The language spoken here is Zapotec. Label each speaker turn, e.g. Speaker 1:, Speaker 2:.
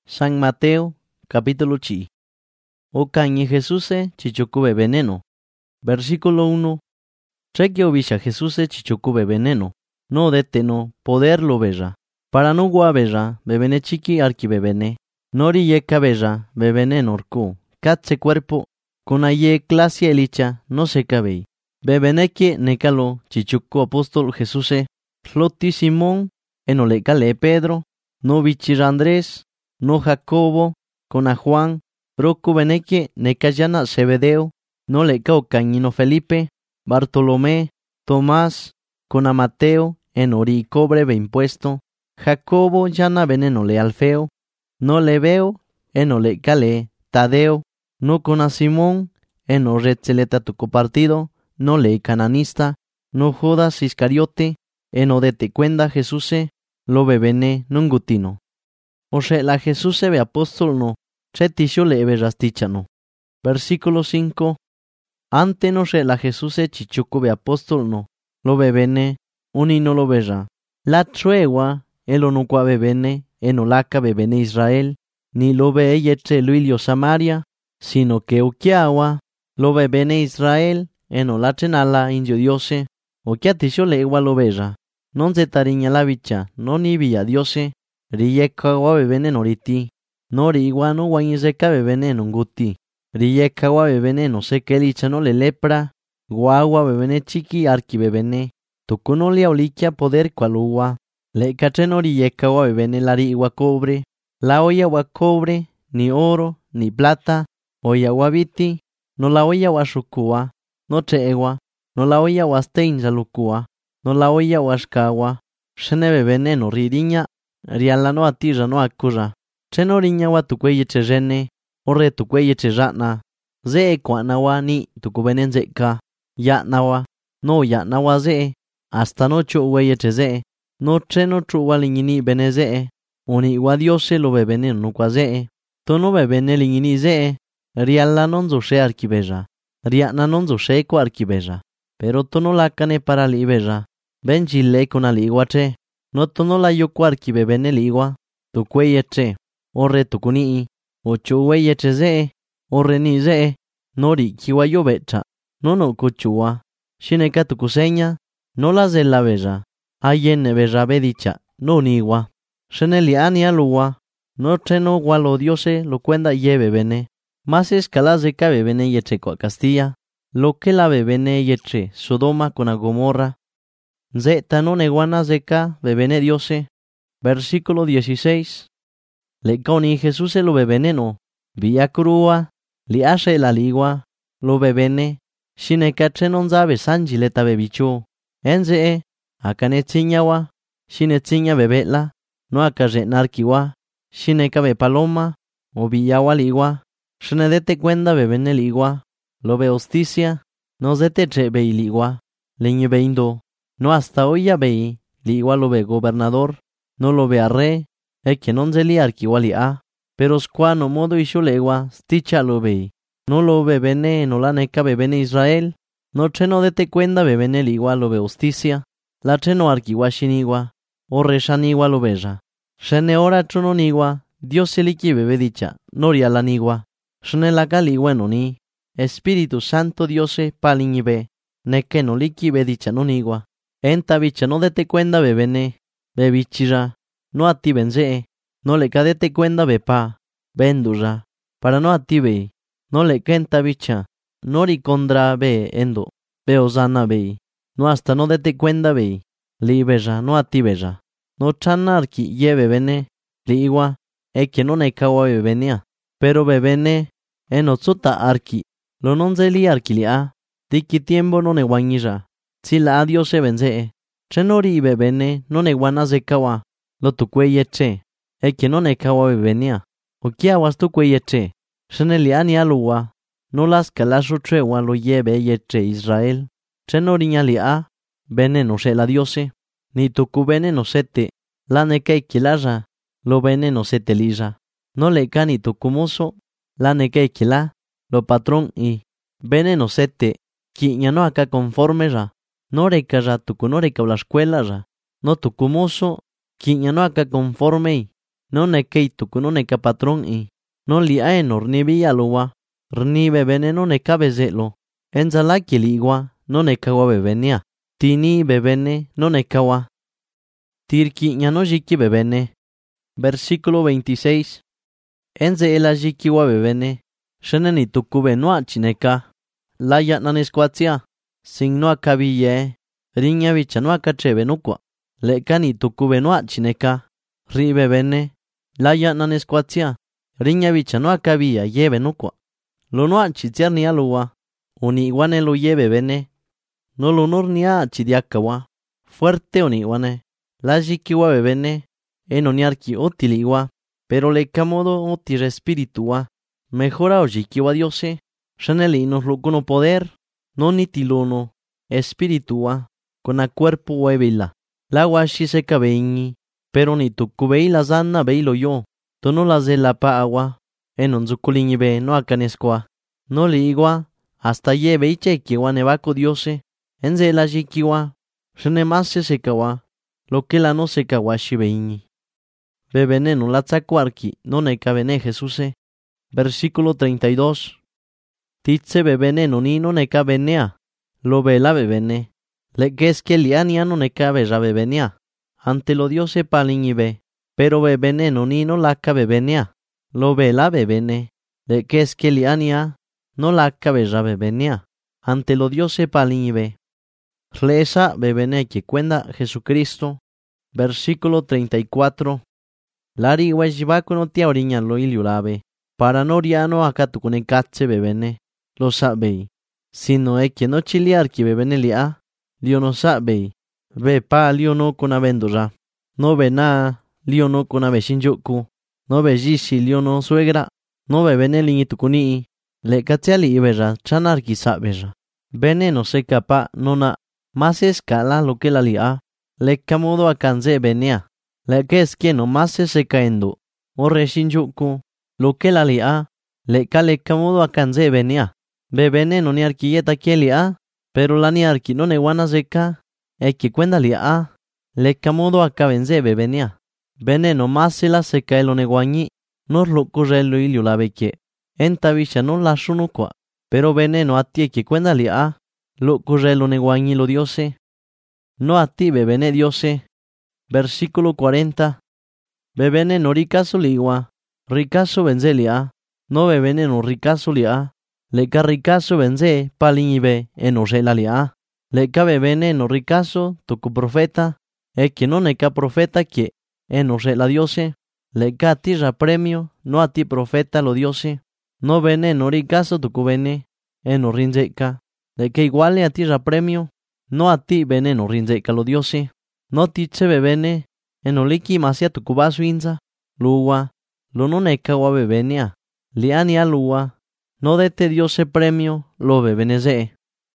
Speaker 1: San Mateo, capítulo chi. Ocañe Jesús chichocube veneno. Versículo 1. Cheque obisha Jesús chichocube veneno. No deteno poderlo bella. Para no guabella, bebene chiqui arquibebene. Nori ye cabella, bebene norco. Catse cuerpo, con aye clasia elicha, no se cabei. Bebeneque necalo, chichuco apóstol Jesús. Floti Simón, enole cale Pedro. No bichir Andrés. No Jacobo, con a Juan, Broco Beneque, Necayana Zebedeo, no le cao Cañino Felipe, Bartolomé, Tomás, con a Mateo, en ori cobre be impuesto, Jacobo llana veneno le Alfeo, no le veo, en ole cale, Tadeo, no con a Simón, en o retzeleta tu copartido, no le cananista, no Judas Iscariote, en o de te cuenda Jesús, lo bebene nungutino. O sea, la Jesús se ve apóstol no, chetisho le ebe rastichano. Versículo 5. Ante no se la Jesús se chichuco ve apóstol no, lo bebene, uni no lo verá. La truegua, el onuqua bebene, enolaca bebene Israel, ni lo ve yetre luilio Samaria, sino que ukiawa, lo bebene Israel, enolachenala indio diose, o que atisho le igual lo verá. Non se tariña la bicha, no ni via diose, Riyekawa bebene noriti, nori iguano guañizeka bebene nunguti, Riyekawa bebene no sé qué lichano le lepra, guagua bebene chiqui arqui bebene, tucunolia oliquia poder cualugua, le cacheno Riyekawa bebene lari igua cobre, la olla gua cobre, ni oro, ni plata, olla guabiti, no la olla guasukua, no cheegua, no la olla guasteinza lukua, no la olla guascagua, shene bebene no ririña, riala no atira no akura. Cheno riña wa tukweye chejene, orre tukweye chejana. Zee kwana wa ni tukubenen zeka. Ya nawa, no ya nawa zee. Hasta no chu weye chezee. No cheno chu wa liñini bene zee. Uni wa diose lo bebene no kwa zee. Tono bebene liñini zee. Riala non zo she arkibeja. Riana non zo she ko arkibeja. Pero tono la kane para libeja. Ben chile con aliguache. No tono la yo cuarqui bebene ligua, tu cueyeche, orre tu cuni, o chuweyeche ze, orre ni ze, nori kiwa yo becha, no cuchua, shineka tu cuseña, no las de la bella, ayene bella bedicha, no nigua, sheneliani alua, no cheno gualo diose lo cuenda lleve bene, más escalas de cabe bene yeche coa Castilla, lo que la bebene yeche, Sodoma con a Gomorra, Zeta no neguana zeca bebene diose. Versículo 16. Le coni Jesús se lo bebeneno. Via crua. Li ashe la ligua. Lo bebene. Shine cache non zabe sanjileta bebichu. Enze akane tziñawa. Shine tziña bebetla. No akaje narkiwa. Shine cabe paloma. O villawa ligua. Shine dete cuenda bebene ligua. Lo be hosticia. No zete che be ligua. Leñe beindo. No hasta hoy ya veí, li igual lo ve gobernador, no lo ve a rey, que non se li arquiwali a, pero squano modo isho legua, sticha lo veí, no lo ve bene, no la neca bebene Israel, no cheno de te cuenda bebene li igual lo ve justicia, la cheno arquiwashinigua, o reshanigua lo veja, shene ora chononigua, Dios se li bebe dicha, noria la nigua, shene la caligua no ni, Espíritu Santo Diose paliñibe, neque no liki bedicha no nigua. Enta bicha no dete cuenda bebene, bebichira, no a ti benze, no le cadete cuenda bepa, bendura, para no a ti be, no le kenta bicha, no ri condra be endo, beosana be, no hasta no dete cuenda be, li beja, no a ti beja, no chanarki lleve bene, li igua, que no ne kawa bebenea, pero bebene, enotsuta arki, lo non zeli arki li a, tiki tiempo no ne guanira. Si la adiós se vence, chenori bebene no ne guana zekawa, lo tu cueyeche, que no ne kawa bebenia, o kiawas tu cueyeche, cheneliani alua, no las calasho trewa lo lleve yeche Israel, chenoriñali a, bene no se la diose, ni tu cubene no sete, la neke kilaja, lo bene no se te lija, no le cani tu cumoso, la neke kila, lo patrón y, bene no sete, ki ya no acá conforme ya. No reca tu conore la escuela ya. No tu cumoso, quien ya no acá conforme, no nekei tuku no neka patrón no liae no rnibiya luwa, rni bebene no neka bezelo, enzalaki liwa no nekawa bebenia, tini bebene no nekawa. Tirkiña no jiki bebene. Versículo 26. Enze ela jikiwa bebene, sheneni tuku benua chineka, la yatnanes kwatia, sin no akabiye, riña bicha no akache benukwa, lekani tuku benua chineka, ri bebene, la yatnanes kwatia, riña bicha no akabiya ye benukwa, lo no chitiarni aluwa, uni iguane lo ye bebene, no lo nornia chidiakawa, fuerte uni iguane, la jikiwa bebene, enoniarki otiliwa, pero le camodo otir espiritua, mejora ojikiwa diose, shanelinos lukuno poder, no nitilono, espiritua, con a cuerpo huevila, la washi se cabeñi, pero ni tukubei la zanna beilo yo, tono las de la paagua, enon zukuliñibe no akanesqua, no liigua, hasta ye beiche kiwa nevaco diose, enze la jikiwa, shanemase se kawa, lo que la no se kawashi beñi. Bebeneno la tzacuarki no nekabene Jesuse. Versículo 32. Titse bebeneno ni no nekabenea. Lo vela bebene. Le que es que liania no nekabe ya bebenea. Ante lo diose palinibe. Pero bebeneno ni no la bebenea. Lo vela bebene. Le que es que liania no la cabe ya bebenea. Ante lo diose palinibe. Reza bebene que cuenta Jesucristo. Versículo 34. Lari wajibako no tia oriña lo iliulabe, para no riano akatu kunekatse bebene, lo sabei. Sino que no chiliar ki bebene lia, lio no sabei, ve pa lio no kuna vendura, no ve na, lio no kuna beshinjuku, no ve jishi lio no suegra, no bebene lingitukuni, le katsiali ibeja, chanar ki sabeja. Bene no se capa, no na, más escala lo que la lia, le camodo akanze benea. Le que es que no más se caendo, o reshinjuku, lo que la lia, le cale camodo a canze venia, bebene no ni arquilleta que lia, pero la ni arqui no ne guana seca, que cuenda lia, le camodo a cabenze bebenia, bene no más se la seca el oneguañi, no lo correlo ilio la beque, en tavisha no la shunukwa, pero bene no a ti que cuenda lia, lo correlo neguañi lo diose, no a ti bebene diose. Versículo 40. Bebene no ricaso ligua, ricaso benzelia, no bebene no ricaso lia, leca ricaso benze palinibe enosela lia, leca bebene no ricaso toku profeta, que no neca profeta que enosela diose, leca a ti premio, no a ti profeta lo diose, no bene no ricaso toku bene, enorinzeca, leca iguale a ti premio, no a ti bene no rinzeca lo diose. No tiche bebene, enoliki masia tukubasu inza, luwa, lo no nekawa bebenia, liania luwa, no dete diose premio, lo bebeneze.